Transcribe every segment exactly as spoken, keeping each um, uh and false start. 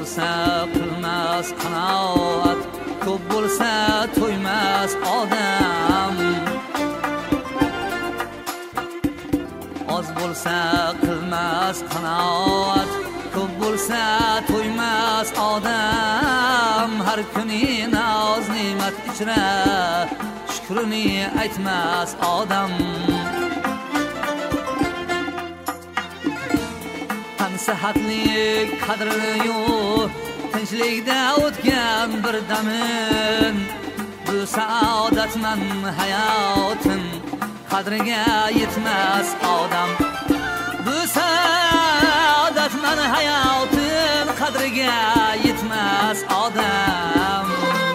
bo'lsa qilmas qanoat, ko'p bo'lsa to'ymas odam. Oz bo'lsa qilmas qanoat, ko'p bo'lsa to'ymas odam. Har kuni noz ne'mat ichra shukrini aytmas odam. Sihatlik qadri yo'q, tinchlikda o'tgan bir damin. Bu saodatman hayotim qadriga yetmas odam. Bu saodatman hayotim qadriga yetmas odam.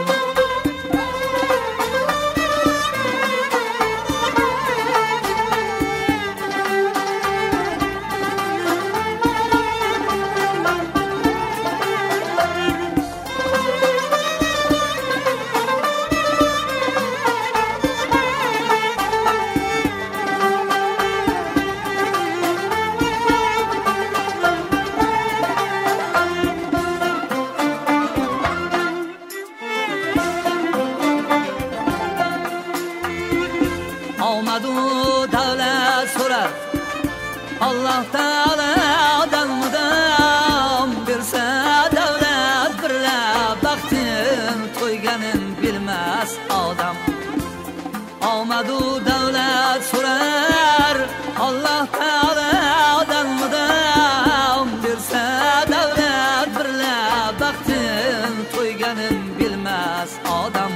Omadu davlat so'rar Alloh taolodan mudom, bersa davlat birla baxtin to'yganin bilmas odam. Omadu davlat so'rar Alloh taolodan mudom, bersa davlat birla baxtin to'yganin bilmas odam.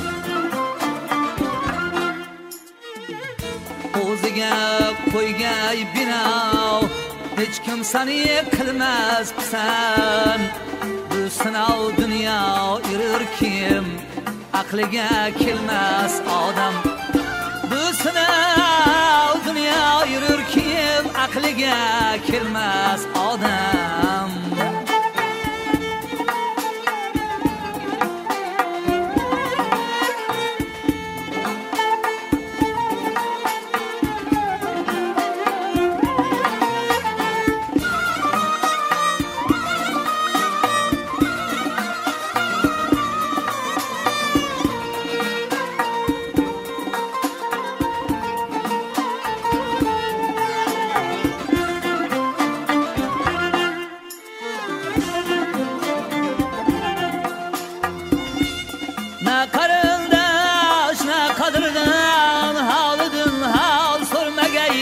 O'ziga qo'ygay bino, hech kim sani qilmas pisand. Bu sinov dunyo irir kim aqliga kelmas odam. Bu sinov dunyo irir kim aqliga kelmas odam. Na qarindosh na qadrdan holidan hol so'rmagay,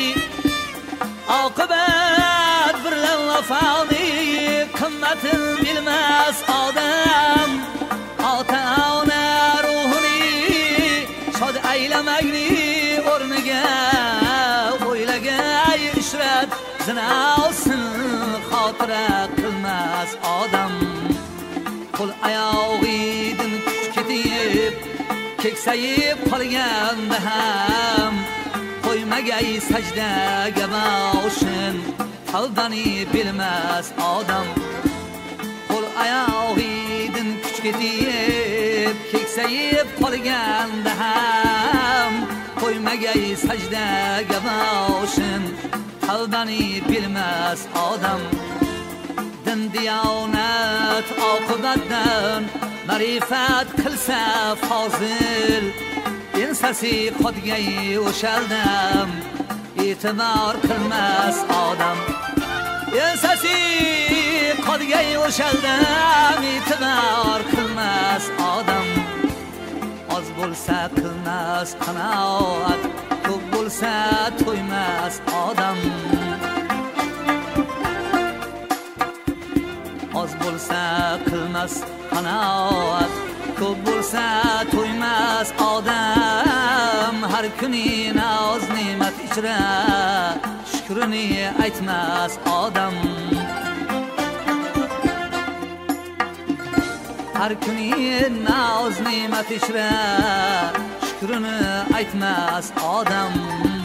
oqibat bilan vafoni qimmatin bilmas odam. Ota ona ruhini shod aylamakni o'rniga o'ylagay ishrat zinosin xotira qilmas odam. Qo'l oyog'idan ketib keksayib qolganda ham qo'ymagay sajdaga boshin tavbani bilmas odam. Qo'l oyog'idan kuch ketib keksayib qolganda ham qo'ymagay sajdaga boshin tavbani bilmas odam. Din diyonat oqibatdan ma'rifat qilsa fozil, ensasi qotgay o'shaldam e'tibor qilmas odam. Ensasi qotgay o'shaldam e'tibor qilmas odam. Oz bo'lsa qilmas qanoat, ko'p bo'lsa to'ymas odam. Oz bo'lsa qilmas qanoat, ko'p bo'lsa to'ymas odam. Har kuni noz ne'mat ichra shukrini aytmas odam. Har kuni noz ne'mat ichra shukrini aytmas odam.